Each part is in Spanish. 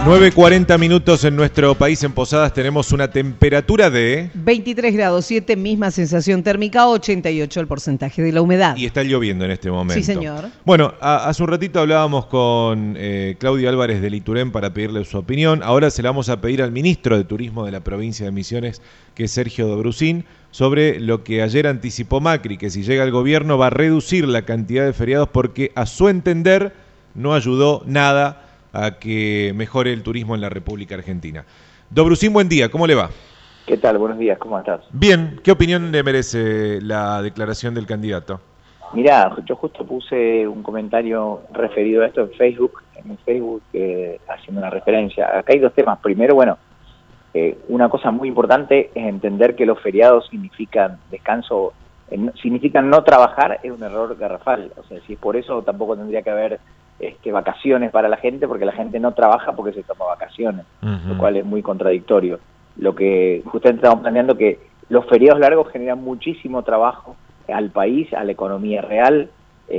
9:40 minutos en nuestro país. En Posadas tenemos una temperatura de 23 grados 7, misma sensación térmica, 88 el porcentaje de la humedad. Y está lloviendo en este momento. Sí, señor. Bueno, hace un ratito hablábamos con Claudio Álvarez de Liturén para pedirle su opinión. Ahora se la vamos a pedir al ministro de Turismo de la provincia de Misiones, que es Sergio Dobrucín, sobre lo que ayer anticipó Macri, que si llega al gobierno va a reducir la cantidad de feriados porque a su entender no ayudó nada a que mejore el turismo en la República Argentina. Dobrucín, buen día, ¿cómo le va? ¿Qué tal? Buenos días, ¿cómo estás? Bien, ¿qué opinión le merece la declaración del candidato? Mirá, yo justo puse un comentario referido a esto en Facebook, haciendo una referencia. Acá hay dos temas. Primero, bueno, una cosa muy importante es entender que los feriados significan descanso, significan no trabajar, es un error garrafal. O sea, si es por eso, tampoco tendría que haber vacaciones para la gente, porque la gente no trabaja porque se toma vacaciones, lo cual es muy contradictorio. Lo que justamente estamos planteando que los feriados largos generan muchísimo trabajo al país, a la economía real,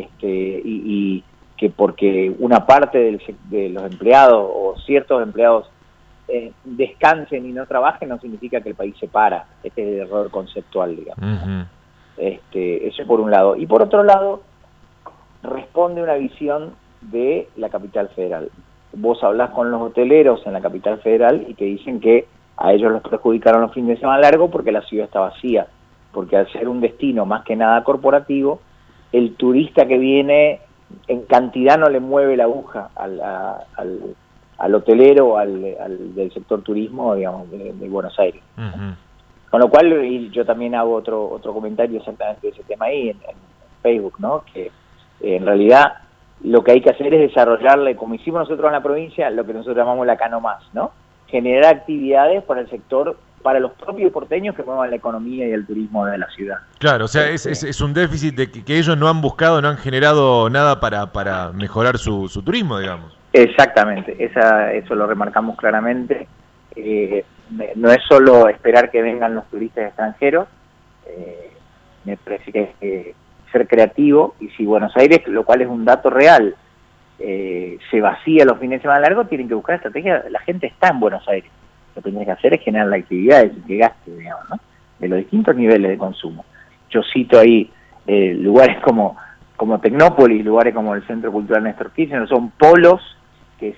y que porque una parte de los empleados o ciertos empleados descansen y no trabajen no significa que el país se para. Este es el error conceptual, digamos. Eso por un lado. Y por otro lado, responde una visión de la capital federal. Vos hablás con los hoteleros en la capital federal y te dicen que a ellos los perjudicaron los fines de semana largos porque la ciudad está vacía, porque al ser un destino más que nada corporativo, el turista que viene en cantidad no le mueve la aguja al hotelero, del sector turismo, digamos, de Buenos Aires. Con lo cual, y yo también hago otro comentario exactamente de ese tema ahí en Facebook, ¿no? Que en realidad lo que hay que hacer es desarrollarle, como hicimos nosotros en la provincia, lo que nosotros llamamos la Acá Nomás, ¿no? Generar actividades para el sector, para los propios porteños que muevan la economía y el turismo de la ciudad. Claro, o sea, es un déficit de que ellos no han buscado, no han generado nada para mejorar su turismo, digamos. Exactamente, eso lo remarcamos claramente. No es solo esperar que vengan los turistas extranjeros, me parece que es ser creativo, y si Buenos Aires, lo cual es un dato real, se vacía los fines de semana largos, tienen que buscar estrategias. La gente está en Buenos Aires, lo que tienes que hacer es generar la actividad que gaste, digamos, ¿no? De los distintos niveles de consumo. Yo cito ahí lugares como Tecnópolis, lugares como el Centro Cultural Néstor Kirchner, son polos que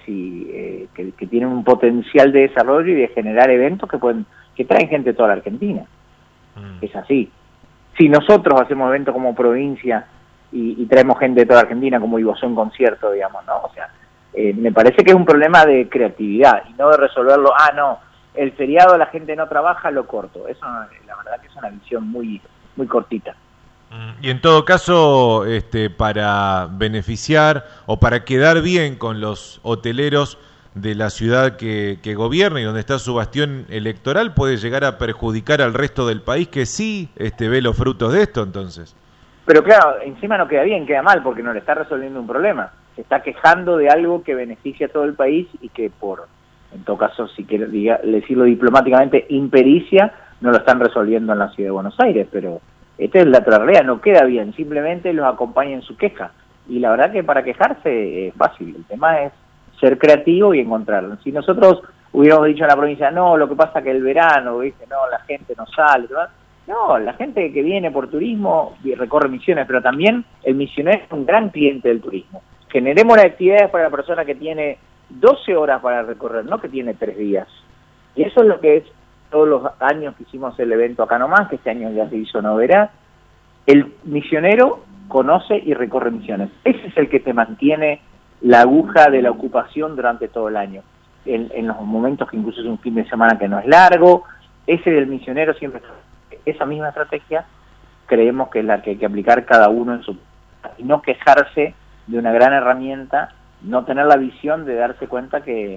tienen un potencial de desarrollo y de generar eventos que traen gente de toda la Argentina. Es así. Si nosotros hacemos eventos como provincia y traemos gente de toda la Argentina, como Ivozó en concierto, digamos, ¿no? O sea, me parece que es un problema de creatividad y no de resolverlo, no, el feriado la gente no trabaja, lo corto. Eso, la verdad que es una visión muy, muy cortita. Y en todo caso, para beneficiar o para quedar bien con los hoteleros de la ciudad que gobierna y donde está su bastión electoral, puede llegar a perjudicar al resto del país que sí ve los frutos de esto, entonces. Pero claro, encima no queda bien, queda mal, porque no le está resolviendo un problema. Se está quejando de algo que beneficia a todo el país y que en todo caso, si quiero decirlo diplomáticamente, impericia, no lo están resolviendo en la ciudad de Buenos Aires, pero esta es la realidad, no queda bien, simplemente los acompaña en su queja. Y la verdad que para quejarse es fácil, el tema es ser creativo y encontrarlo. Si nosotros hubiéramos dicho en la provincia, no, lo que pasa que el verano, ¿viste? No, la gente no sale, ¿verdad? No, la gente que viene por turismo recorre Misiones, pero también el misionero es un gran cliente del turismo. Generemos las actividades para la persona que tiene 12 horas para recorrer, no que tiene 3 días. Y eso es lo que es todos los años que hicimos el evento Acá Nomás, que este año ya se hizo Noverá. El misionero conoce y recorre Misiones. Ese es el que te mantiene la aguja de la ocupación durante todo el año. En los momentos que incluso es un fin de semana que no es largo, ese del misionero siempre. Esa misma estrategia creemos que es la que hay que aplicar cada uno en su... y no quejarse de una gran herramienta, no tener la visión de darse cuenta que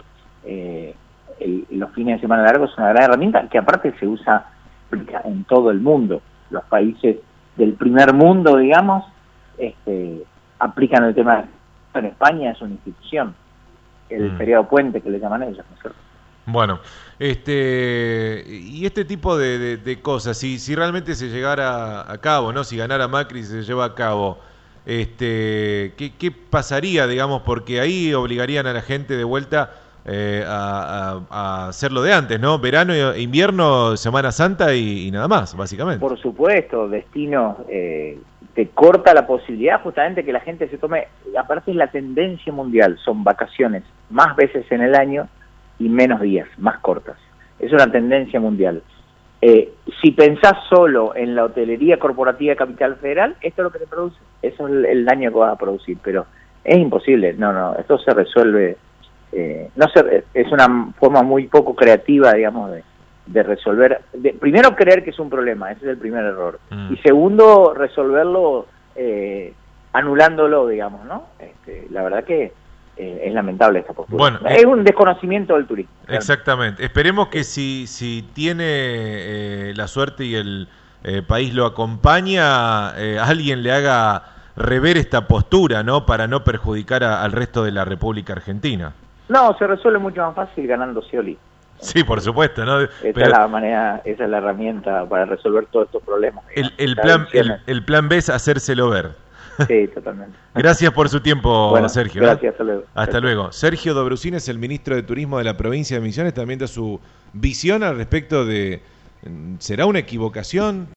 los fines de semana largos es una gran herramienta que aparte se usa en todo el mundo. Los países del primer mundo, digamos, aplican el tema. En España es una institución, el feriado puente que le llaman ellos, ¿no es cierto? Bueno, y este tipo de cosas, si realmente se llegara a cabo, ¿no? Si ganara Macri y se lleva a cabo, ¿qué pasaría, digamos? Porque ahí obligarían a la gente de vuelta a hacer lo de antes, ¿no? Verano, invierno, Semana Santa y nada más, básicamente. Por supuesto, destinos, te corta la posibilidad justamente que la gente se tome, aparte es la tendencia mundial, son vacaciones más veces en el año y menos días, más cortas. Es una tendencia mundial. Si pensás solo en la hotelería corporativa de Capital Federal, esto es lo que te produce, eso es el daño que vas a producir, pero es imposible, no, esto se resuelve, es una forma muy poco creativa, digamos, de resolver, primero creer que es un problema, ese es el primer error, y segundo, resolverlo anulándolo, digamos, ¿no? La verdad que es lamentable esta postura. Bueno, es un desconocimiento del turismo. Exactamente. Esperemos que si tiene la suerte y el país lo acompaña, alguien le haga rever esta postura, ¿no? Para no perjudicar al resto de la República Argentina. No, se resuelve mucho más fácil ganando Scioli. Sí, por supuesto, ¿no? Esa es la manera, esa es la herramienta para resolver todos estos problemas. El plan B es hacérselo ver. Sí, totalmente. Gracias por su tiempo, bueno, Sergio. Gracias, hasta luego. Hasta luego. Sergio Dobrucín es el ministro de Turismo de la provincia de Misiones, también da su visión al respecto de, ¿será una equivocación?